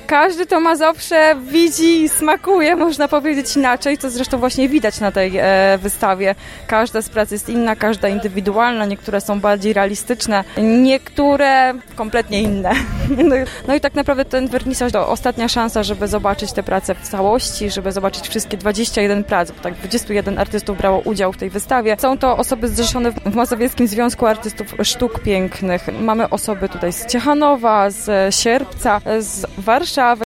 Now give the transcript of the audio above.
Każdy to Mazowsze widzi i smakuje, można powiedzieć inaczej, co zresztą właśnie widać na tej wystawie. Każda z prac jest inna, każda indywidualna, niektóre są bardziej realistyczne, niektóre kompletnie inne. No i tak naprawdę ten wernisaż to ostatnia szansa, żeby zobaczyć te prace w całości, żeby zobaczyć wszystkie 21 prac, bo tak 21 artystów brało udział w tej wystawie. Są to osoby zrzeszone w Mazowieckim Związku Artystów Sztuk Pięknych. Mamy osoby tutaj z Ciechanowa, z Sierpca, z Warszawy.